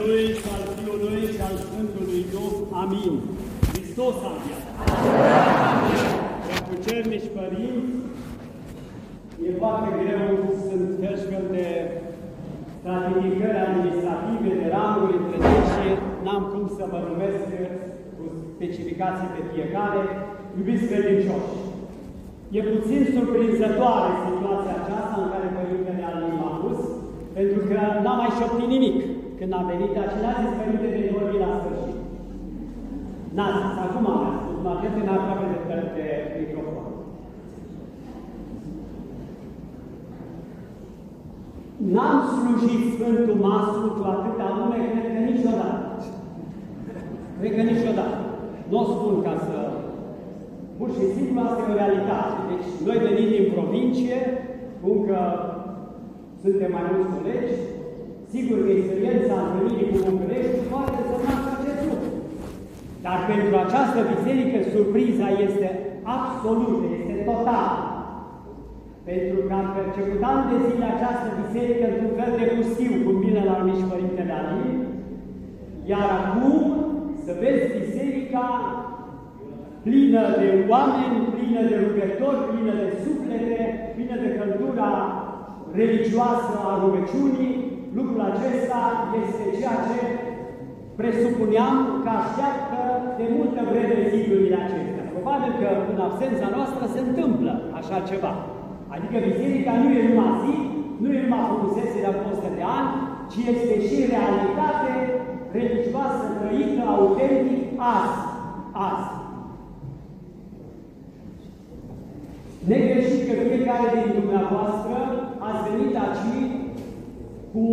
Lui și al Fiului și al Sfântului Duh. Amin. Hristos a înviat. Preacucernici părinți, e foarte greu, sunt fel de stratificări administrative, de ranguri între ei și n-am cum să vă numesc cu specificații pe fiecare. Iubiți credincioși, e puțin surprinzătoare situația aceasta în care Părintele Alin m-a pus, pentru că n-am mai șoptit nimic. Când a venit acela, zis, Părinte, de vorbi la sfârșit. N-a zis, acum am spus, mă atent în aproape de microfon. N-am slujit Sfântul Maslu cu atâta lume, cred că niciodată. Cred că niciodată. Nu o spun ca să... Pur și simplu, asta e o realitate. Deci, noi venim din provincie, cum că suntem mai mulți colegi, sigur că experiența întâlnirii cu București poate să nască acest lucru. Dar pentru această biserică, surpriza este absolută, este totală. Pentru că am perceput ani de zile această biserică într-un fel de pustiu, cum bine l-a numit și Părintele Alin, iar acum să vezi biserica plină de oameni, plină de rugători, plină de suflete, plină de căldura religioasă a rugăciunii. Lucrul acesta este ceea ce presupuneam că așteaptă de multă vreme zidurile acestea. Probabil că în absența noastră se întâmplă așa ceva. Adică biserica nu e numai zi, nu e numai frumusețe de 100 de ani, ci este și realitate religioasă trăită, autentic, azi. Negreșit că fiecare din dumneavoastră ați venit aici cu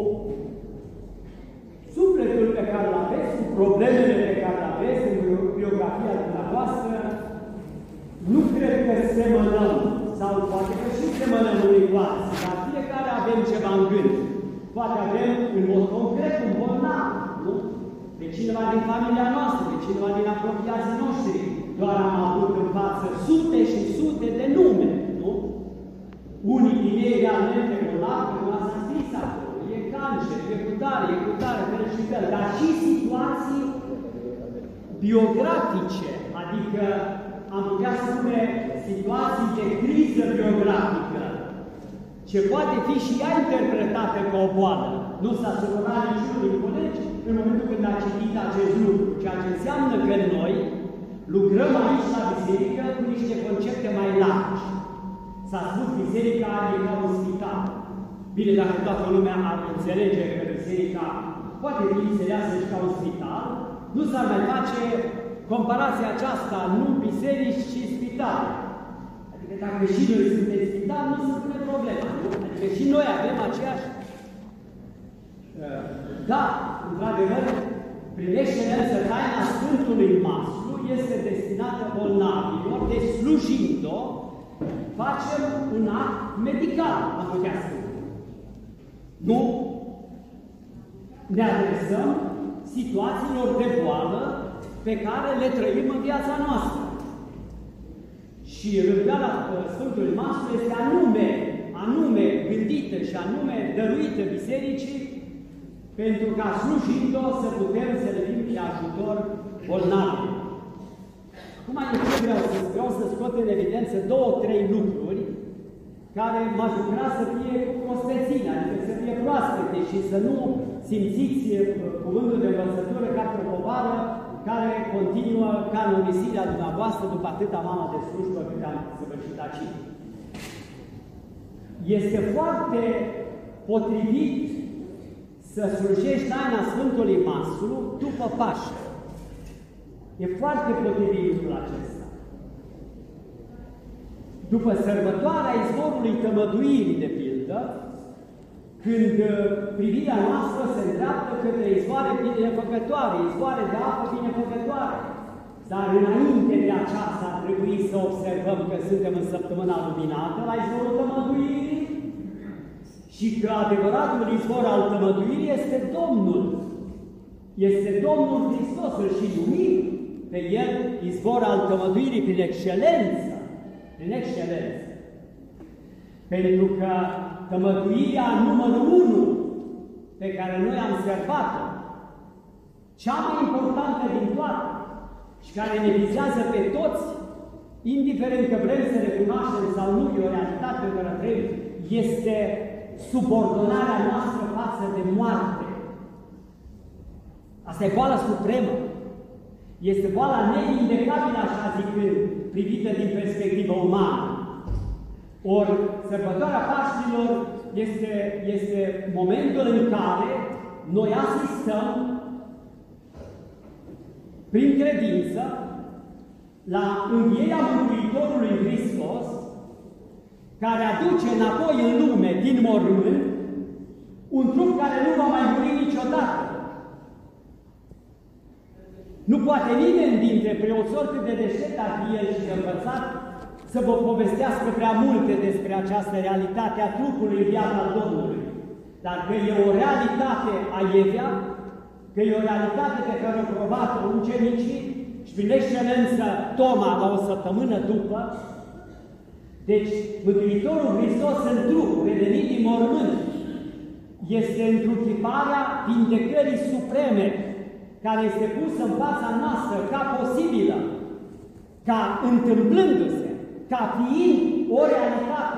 sufletul pe care îl aveți, cu problemele pe care le aveți în biografia dumneavoastră, nu cred că semănăm, sau poate că și semănăm unii cu alții, dar fiecare avem ceva în gând. Poate avem, în mod concret, un bolnav, nu? De cineva din familia noastră, de cineva din apropiații noștri. Doar am avut în față sute și sute de nume, nu? Unii din ei realmente bolnavi, că nu s-a scris acolo. E cancer, e cutare, fel și fel. Dar și situații biografice, adică am putea spune situații de criză biografică, ce poate fi și ea interpretată ca o boală. Nu s-a supărat niciunul din colegi în momentul când a citit acest lucru, ceea ce înseamnă că noi lucrăm aici la biserică cu niște concepte mai largi. S-a spus biserica e ca un spital. Bine, dacă toată lumea ar înțelege că biserica poate fi înțeleasă și ca un spital, nu s-ar mai face comparația aceasta, nu biserici, ci spitale. Adică dacă și noi suntem spital, nu se pune problema. Adică și noi avem aceeași... Da, într-adevăr, prin excelență, taina Sfântului Maslu este destinată bolnavilor, deci slujind-o, facem un act medical, am putea spune. Nu ne adresăm situațiilor de boală pe care le trăim în viața noastră. Și rânduiala Sfântului Maslu este anume gândită și anume dăruită bisericii pentru ca slujind-o să putem să le fim de ajutor bolnavi. Acum vreau să scot în evidență 2-3 lucruri care m-aș lucra să fie prospeține, adică să fie proaspete și să nu simțiți cuvântul de învățătură ca pe o povară care continuă canonisirea dumneavoastră după atâta mamă de slujbă cât am săvârșit aici. Este foarte potrivit să slujești taina Sfântului Maslu după Paște. E foarte potrivit lucrul acesta. După sărbătoarea izvorului tămăduirii, de pildă, când privirea noastră se îndreaptă către izvoare binefăcătoare, izvoare de apă binefăcătoare. Dar înainte de aceasta ar trebui să observăm că suntem în săptămâna luminată la izvorul tămăduirii și că adevăratul izvor al tămăduirii este Domnul. Este Domnul Hristos, îl și numim pe El izvor al tămăduirii prin excelență. Prin excelență. Pentru că tămăduirea numărul 1 pe care noi am servat-o cea mai importantă din toate și care ne vizează pe toți, indiferent că vrem să recunoaștem sau nu, e o realitate pe care trăim, este subordonarea noastră față de moarte. Asta e boala supremă. Este boala nevindecabilă, așa zicând, privită din perspectivă umană. Ori sărbătoarea Paștilor este momentul în care noi asistăm prin credință la învierea Mântuitorului Hristos, care aduce înapoi în lume, din mormânt, un trup care nu va mai muri niciodată. Nu poate nimeni dintre preoți, oricât de deștept ar fi el și de învățat, să vă povestească prea multe despre această realitate a trupului în viața Domnului. Dar că e o realitate a Evia, că e o realitate pe care o probat-o ucenicii și prin excelență Toma la o săptămână după. Deci, Mântuitorul Hristos în trup, revenit din mormânt, este întruchiparea vindecării supreme, care este pusă în fața noastră ca posibilă, ca întâmplându-se, ca fiind o realitate.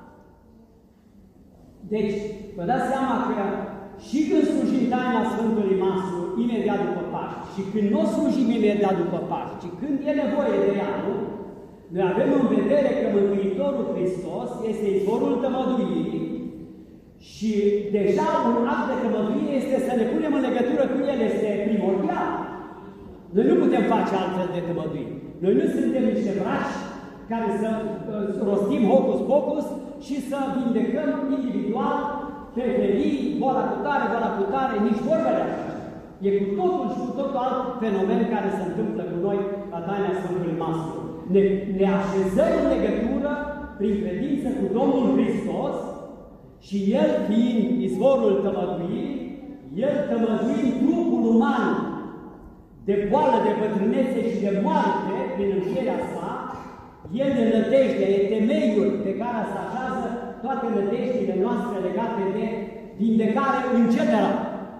Deci, vă dați seama că și când slujim taina Sfântului Maslu, imediat după Paști, și când nu o slujim imediat după Paști, ci când e nevoie de ea, nu? Noi avem în vedere că Mântuitorul Hristos este izvorul tămăduirii și deja un act de tămăduire este să ne punem în legătură cu El, este primordial. Noi nu putem face altfel de tămăduiri. Noi nu suntem niște vraci care să rostim hocus-pocus și să vindecăm individual pe felii, boala cu tare, nici vorba de așa. E cu totul și cu totul alt fenomen care se întâmplă cu noi la taina Sfântului Maslu. Ne așezăm în legătură prin credință cu Domnul Hristos și El fiind izvorul tămăduirii, El tămăduind trupul uman de boală, de bătrânețe și de moarte prin învierea sa, El ne nădejde, e temeiul pe care se așează toate nădejdile noastre legate de vindecare în general.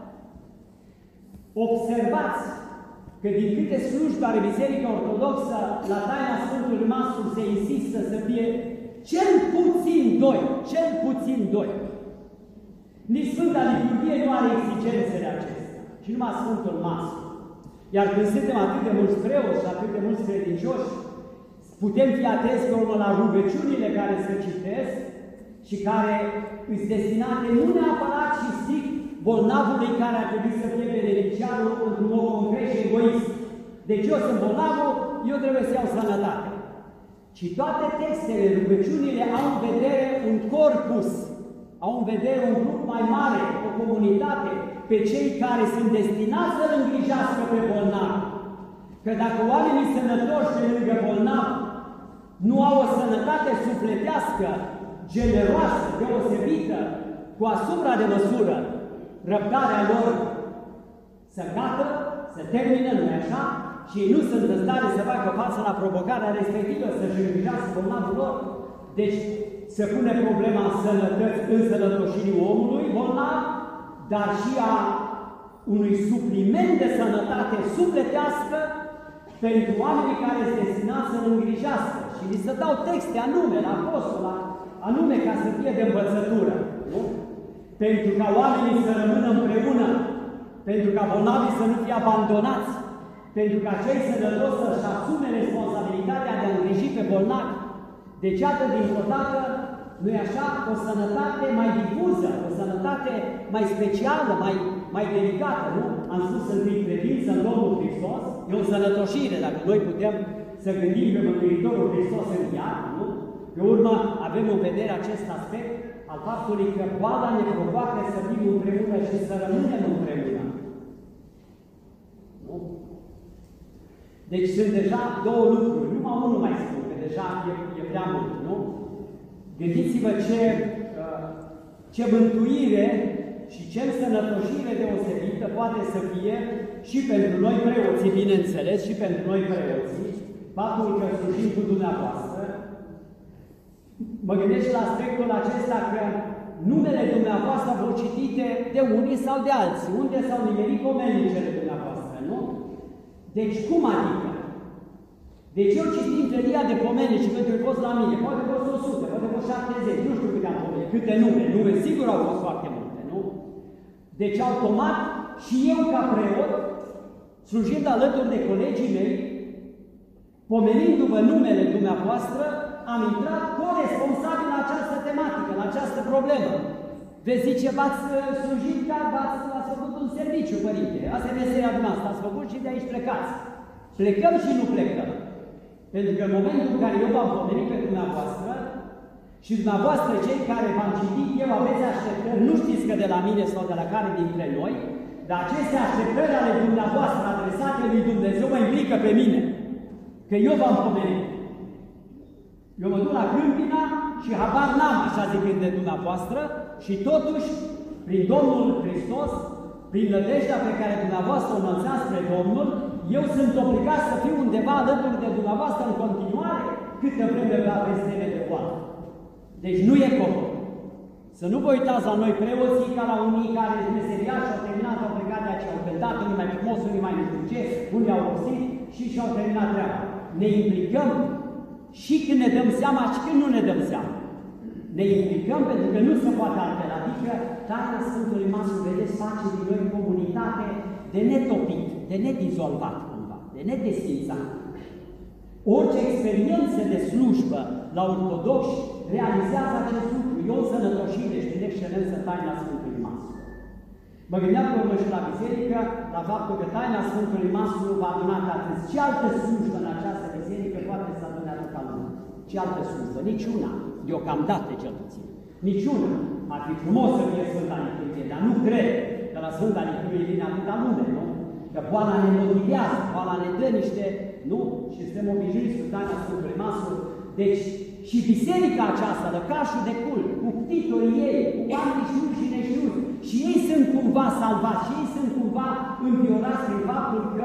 Observați că din câte slujbe are Biserica Ortodoxă, la taina Sfântului Maslu se insistă să fie cel puțin doi. Nici Sfânta Liturghie nu are exigențele acestea, ci numai Sfântul Maslu. Iar când suntem atât de mulți preoți și atât de mulți credincioși, putem fi atenți pe urmă la rugăciunile care se citesc și care îți destinate nu neapărat și strict bolnavului care ar trebui să fie beneficiarul într-un mod concret și egoist. Deci eu sunt bolnavul, eu trebuie să iau sănătate. Ci toate textele, rugăciunile au în vedere un corpus, au în vedere un grup mai mare, o comunitate, pe cei care sunt destinați să-l îngrijească pe bolnav. Că dacă oamenii sănătoși de lângă bolnav nu au o sănătate sufletească, generoasă, deosebită, cu asupra de măsură, răbdarea lor să gata, să termină, nu așa? Și ei nu sunt în stare să facă față la provocarea respectivă, să-și îngrijească bolnavul lor. Deci se pune problema sănătății, însănătoșirii omului bolnav, dar și a unui supliment de sănătate sufletească pentru oamenii care sunt destinați să-l îngrijească. Și li se dau texte anume, la apostol, anume ca să fie de învățătură. Nu? Pentru ca oamenii să rămână împreună, pentru ca bolnavii să nu fie abandonați, pentru ca cei sănătoși să-și asume responsabilitatea de a îngriji pe bolnavi. Deci, iată, dintr-o dată, nu-i așa, o sănătate mai difuză, o sănătate mai specială, mai delicată, nu? Am spus întâi credință în Domnul Hristos, e o sănătoșire, dacă noi putem să gândim pe Mântuitorul Hristos în viață, nu? Pe urmă, avem în vedere acest aspect al faptului că boala ne provoacă să fim împreună și să rămânem împreună. Nu? Deci sunt deja două lucruri, numai unul mai spun, că deja e prea mult, nu? Gândiți-vă ce mântuire și ce însănătoșire deosebită poate să fie și pentru noi preoții, bineînțeles, și pentru noi preoții, faptul că slujim cu dumneavoastră. Mă gândesc la aspectul acesta că numele dumneavoastră vor citite de unii sau de alții, unde s-au nimerit pomenicele dumneavoastră. nu? Deci cum adică? Deci eu citim felia de pomeni și pentru că fost la mine, poate fost 100, poate fost 70, nu știu câte am pomeni, câte nume sigur au fost foarte multe, nu? Deci automat și eu ca preot, slujind alături de colegii mei, pomenindu-vă numele dumneavoastră, am intrat coresponsabil la această tematică, la această problemă. Veți zice, v-ați slujit ca v-ați făcut un serviciu, părinte. Asta e meseria dumneavoastră, ați făcut și de aici plecați. Plecăm și nu plecăm. Pentru că în momentul în care eu v-am pomenit pe dumneavoastră și dumneavoastră cei care v-am citit, eu aveți așteptări, nu știți că de la mine sau de la care dintre noi, dar aceste așteptări ale dumneavoastră adresate lui Dumnezeu mă implică pe mine. Că eu v-am pomenit. Eu mă duc la Câmpina și habar n-am, așa zicând de dumneavoastră, și totuși, prin Domnul Hristos, prin nădejdea pe care dumneavoastră o înălțați spre Domnul, eu sunt obligat să fiu undeva alături de dumneavoastră în continuare, câtă vreme aveți teme de boală. Deci nu e comod. Să nu vă uitați la noi preoții ca la unii care sunt meseriași și au terminat, au plecat de aceea, au cântat, unii mai frumos, unii mai nu știu ce, unii au obțit și și-au terminat treaba. Ne implicăm și când ne dăm seama și când nu ne dăm seama. Ne implicăm pentru că nu se poate altfel, adică taina Sfântului Maslu, vedeți, face din noi comunitate de netopit, de nedizolvat cumva, de nedesfințat. Orice experiență de slujbă la ortodoxi realizează acest lucru. E o sănătoșire și din excelență taina Sfântului Maslu. Mă gândeam pe urmă și la biserică, la faptul că taina Sfântului Maslu va aduna atât. Ce altă slujbă în această biserică poate să adune atâta lume? Ce altă slujbă? Niciuna. Deocamdată, cel puțin. Niciuna. Ar fi frumos să fie Sfânta Liturghie, dar nu cred că la Sfânta Liturghie vine atâta lume, nu? Că boala ne motivează, boala ne dă niște, nu? Și suntem obișnuiți cu taina Sfântului Maslu. Deci, și biserica aceasta, lăcașul de cult, cu ctitorii ei, cu oamenii știuți și neștiuți, și ei sunt cumva salvați, și ei sunt cumva înviorați prin faptul că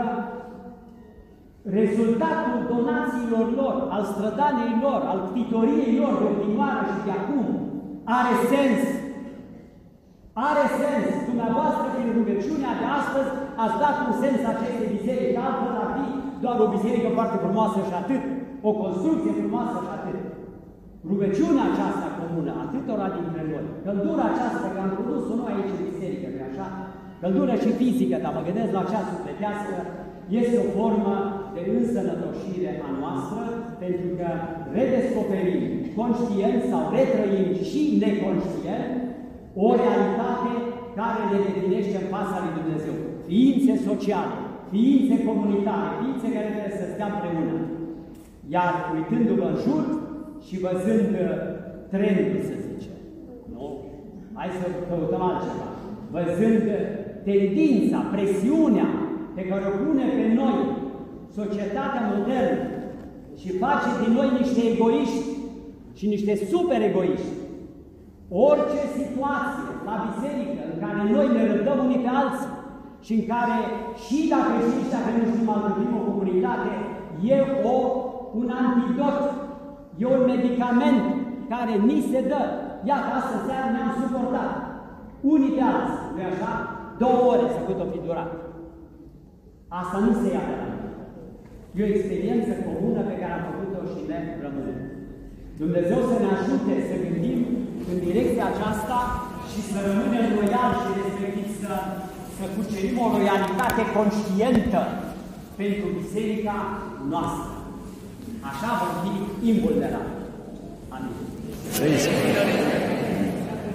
rezultatul donațiilor lor, al strădaniei lor, al ctitoriei lor de odinioară și de acum, are sens. Are sens. Dumneavoastră, prin rugăciunea de astăzi, ați dat un sens acestei biserici, altfel ar fi doar o biserică foarte frumoasă și atât, o construcție frumoasă și atât. Rugăciunea aceasta comună, atâtora dintre noi, căldura aceasta care am produs-o noi aici în biserică, nu așa? Căldură și fizică, dar mă gândesc la cea sufletească, este o formă de însănătoșire a noastră, pentru că redescoperim, conștient sau retrăim și neconștient, o realitate care ne definește în fața lui Dumnezeu. Ființe sociale, ființe comunitare, ființe care trebuie să stea împreună. Iar uitându-vă în jur și văzând trendul, să zicem, nu? Hai să căutăm altceva. Văzând tendința, presiunea pe care o pune pe noi societatea modernă și face din noi niște egoiști și niște super egoiști. Orice situație la biserică în care noi ne rădăm unii pe alții și în care și dacă știm și dacă nu știm alcătuim o comunitate, e un antidot, e un medicament care ni se dă. Iată, astă seară ne-am suportat unii pe alții, nu-i așa? 2 ore să cât o fi durat. Asta nu se ia de la mine. E o experiență comună pe care am făcut-o și ne rămâne. Dumnezeu să ne ajute să gândim în direcția aceasta și să rămânem loiali și respectiv să cucerim o loialitate conștientă pentru biserica noastră. Așa vom fi invulnerabili. Amin.